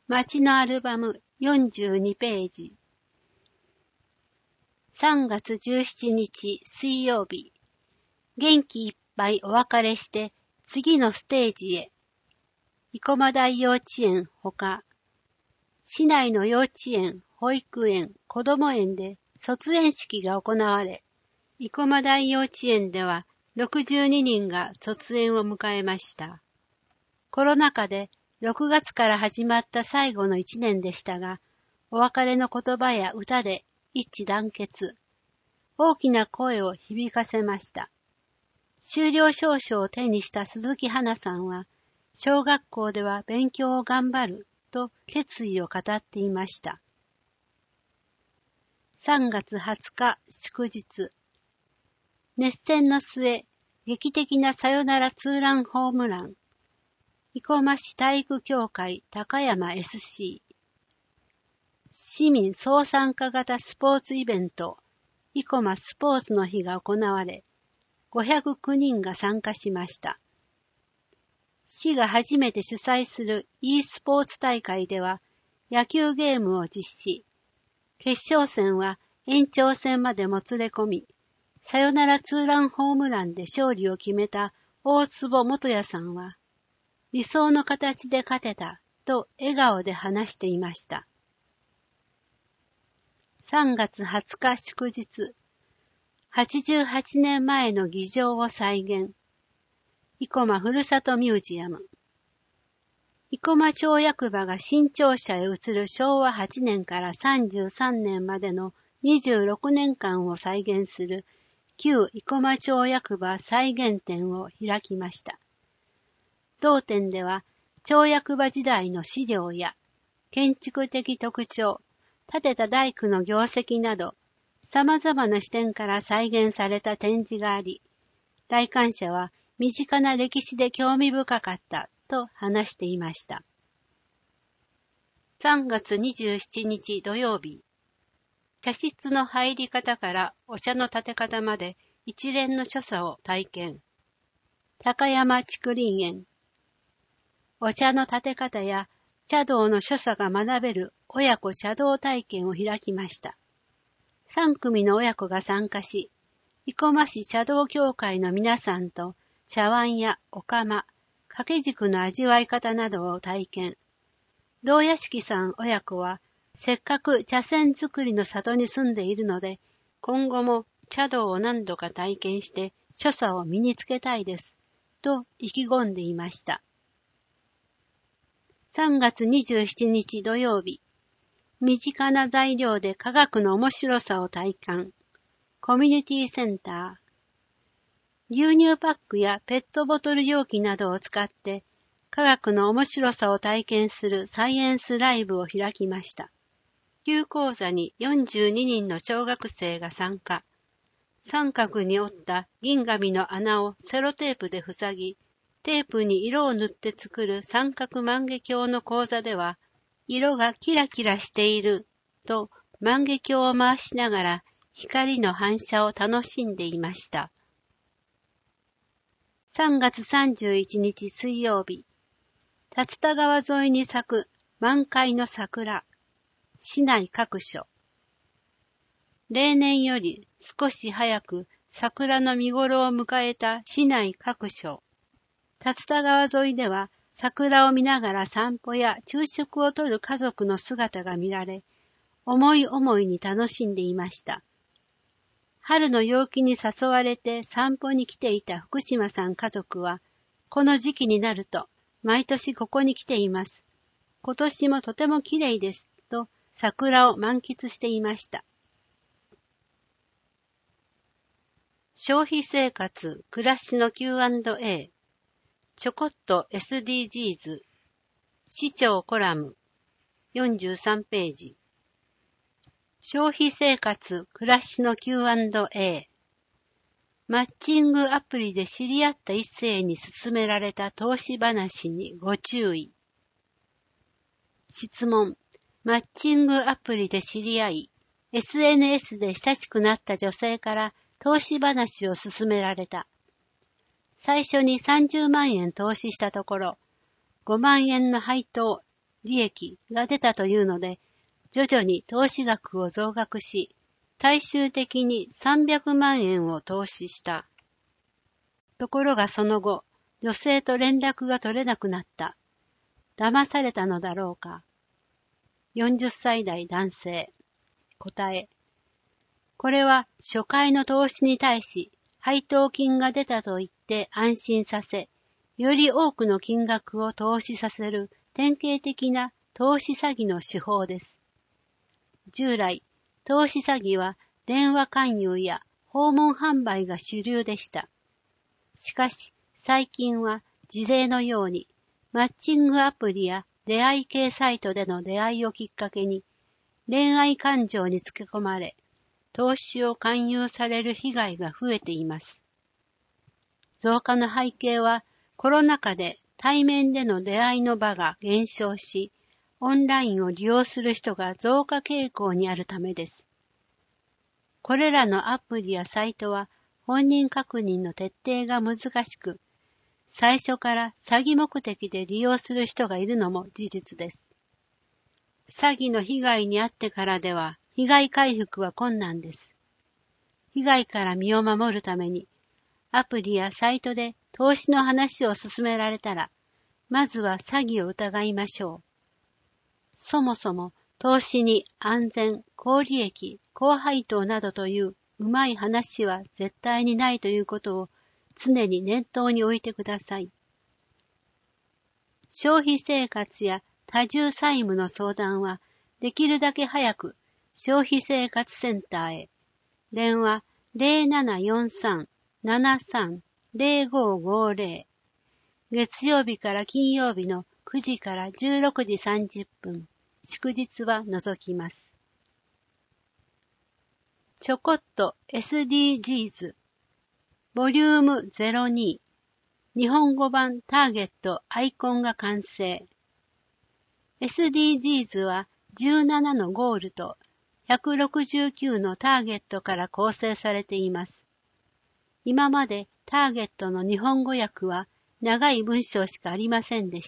街のアルバム42ページ。3月17日水曜日。元気いっぱいお別れして次のステージへ。生駒台幼稚園ほか、市内の幼稚園、保育園、子ども園で卒園式が行われ、生駒台幼稚園では62人が卒園を迎えました。コロナ禍で6月から始まった最後の1年でしたが、お別れの言葉や歌で一致団結、大きな声を響かせました。修了証書を手にした鈴木花さんは、小学校では勉強を頑張ると決意を語っていました。3月20日祝日。熱戦の末、劇的なサヨナラツーランホームラン。生駒市体育協会高山 SC。市民総参加型スポーツイベント、生駒スポーツの日が行われ、509人が参加しました。市が初めて主催する e スポーツ大会では、野球ゲームを実施。決勝戦は延長戦までもつれ込み、サヨナラツーランホームランで勝利を決めた大坪元也さんは、理想の形で勝てたと笑顔で話していました。3月20日祝日。88年前の議場を再現。生駒ふるさとミュージアム。生駒町役場が新庁舎へ移る昭和8年から33年までの26年間を再現する旧生駒町役場再現展を開きました。同展では、町役場時代の資料や建築的特徴、建てた大工の業績など、様々な視点から再現された展示があり、来館者は身近な歴史で興味深かったと話していました。3月27日土曜日、茶室の入り方からお茶の立て方まで一連の所作を体験。高山竹林園。お茶の立て方や茶道の所作が学べる親子茶道体験を開きました。3組の親子が参加し、生駒市茶道協会の皆さんと茶碗やお釜、掛け軸の味わい方などを体験。道屋敷さん親子は、せっかく茶筅作りの里に住んでいるので、今後も茶道を何度か体験して所作を身につけたいです、と意気込んでいました。3月27日土曜日、身近な材料で科学の面白さを体感。コミュニティセンター。牛乳パックやペットボトル容器などを使って科学の面白さを体験するサイエンスライブを開きました。旧講座に42人の小学生が参加。三角に折った銀紙の穴をセロテープで塞ぎ、テープに色を塗って作る三角万華鏡の講座では、色がキラキラしていると万華鏡を回しながら光の反射を楽しんでいました。3月31日水曜日、竜田川沿いに咲く満開の桜、市内各所。例年より少し早く桜の見頃を迎えた市内各所。竜田川沿いでは桜を見ながら散歩や昼食をとる家族の姿が見られ、思い思いに楽しんでいました。春の陽気に誘われて散歩に来ていた福島さん家族は、この時期になると毎年ここに来ています。今年もとても綺麗です、と桜を満喫していました。消費生活、暮らしの Q&A。ちょこっと SDGs。市長コラム。43ページ。消費生活、暮らしの Q&A。マッチングアプリで知り合った一世に勧められた投資話にご注意。質問。マッチングアプリで知り合い、SNS で親しくなった女性から投資話を勧められた。最初に30万円投資したところ、5万円の配当利益が出たというので、徐々に投資額を増額し、最終的に300万円を投資した。ところがその後、女性と連絡が取れなくなった。騙されたのだろうか。40歳代男性。答え。これは初回の投資に対し、配当金が出たと言って安心させ、より多くの金額を投資させる典型的な投資詐欺の手法です。従来、投資詐欺は電話勧誘や訪問販売が主流でした。しかし、最近は事例のように、マッチングアプリや出会い系サイトでの出会いをきっかけに、恋愛感情につけ込まれ、投資を勧誘される被害が増えています。増加の背景は、コロナ禍で対面での出会いの場が減少し、オンラインを利用する人が増加傾向にあるためです。これらのアプリやサイトは本人確認の徹底が難しく、最初から詐欺目的で利用する人がいるのも事実です。詐欺の被害に遭ってからでは被害回復は困難です。被害から身を守るために、アプリやサイトで投資の話を勧められたら、まずは詐欺を疑いましょう。そもそも投資に安全、高利益、高配当などといううまい話は絶対にないということを常に念頭に置いてください。消費生活や多重債務の相談はできるだけ早く消費生活センターへ。電話 0743-73-0550 月曜日から金曜日の9時から16時30分。祝日は除きます。ちょこっと SDGs ボリューム02日本語版ターゲットアイコンが完成。SDGs は17のゴールと169のターゲットから構成されています。今までターゲットの日本語訳は長い文章しかありませんでした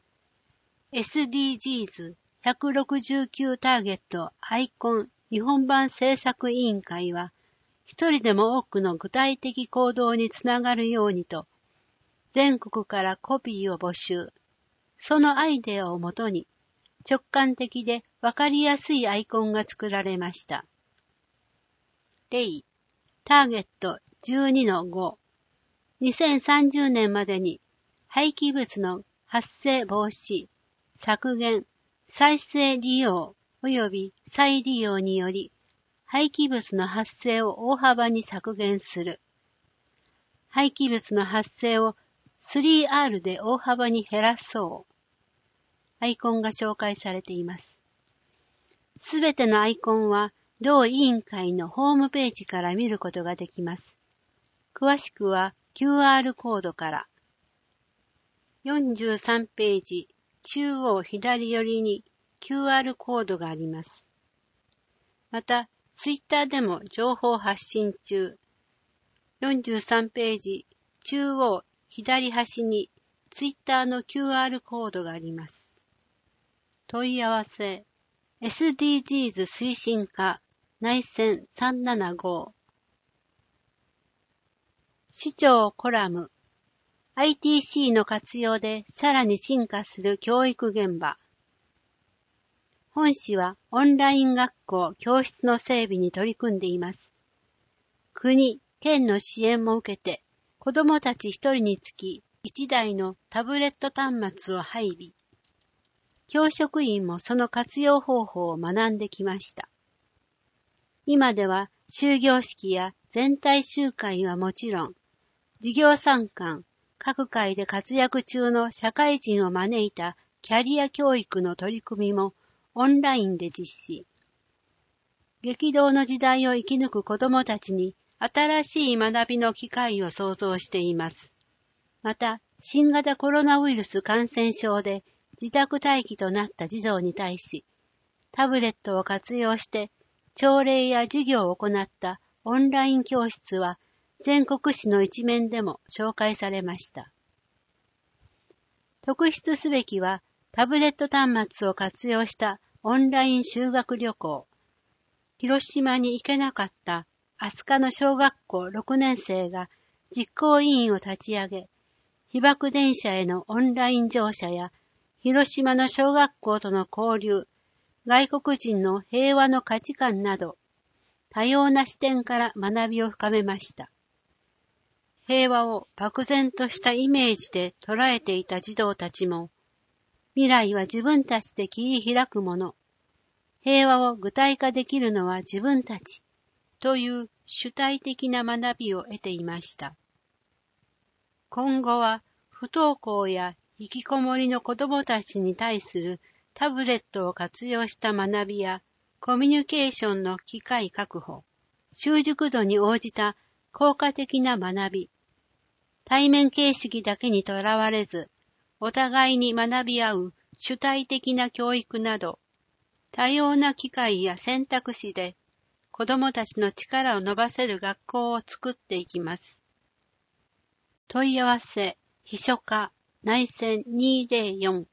。SDGs169 ターゲットアイコン日本版制作委員会は、一人でも多くの具体的行動につながるようにと、全国からコピーを募集。そのアイデアをもとに、直感的でわかりやすいアイコンが作られました。例、ターゲット12の5。2030年までに廃棄物の発生防止、削減、再生利用及び再利用により廃棄物の発生を大幅に削減する。廃棄物の発生を 3R で大幅に減らそう。アイコンが紹介されています。すべてのアイコンは同委員会のホームページから見ることができます。詳しくは QR コードから。43ページ中央左寄りに QR コードがあります。また、ツイッターでも情報発信中。43ページ中央左端にツイッターの QR コードがあります。問い合わせ SDGs 推進課内線375市長コラム ITC の活用でさらに進化する教育現場。本市はオンライン学校教室の整備に取り組んでいます。国、県の支援も受けて子どもたち一人につき1台のタブレット端末を配備。教職員もその活用方法を学んできました。今では終業式や全体集会はもちろん、授業参観、各界で活躍中の社会人を招いたキャリア教育の取り組みもオンラインで実施。激動の時代を生き抜く子どもたちに新しい学びの機会を創造しています。また、新型コロナウイルス感染症で自宅待機となった児童に対し、タブレットを活用して朝礼や授業を行ったオンライン教室は全国紙の一面でも紹介されました。特筆すべきはタブレット端末を活用したオンライン修学旅行。広島に行けなかった飛鳥の小学校6年生が実行委員を立ち上げ、被爆電車へのオンライン乗車や広島の小学校との交流、外国人の平和の価値観など、多様な視点から学びを深めました。平和を漠然としたイメージで捉えていた児童たちも、未来は自分たちで切り開くもの、平和を具体化できるのは自分たち、という主体的な学びを得ていました。今後は不登校や引きこもりの子どもたちに対するタブレットを活用した学びやコミュニケーションの機会確保、習熟度に応じた効果的な学び、対面形式だけにとらわれず、お互いに学び合う主体的な教育など、多様な機会や選択肢で子どもたちの力を伸ばせる学校を作っていきます。問い合わせ、秘書課内線204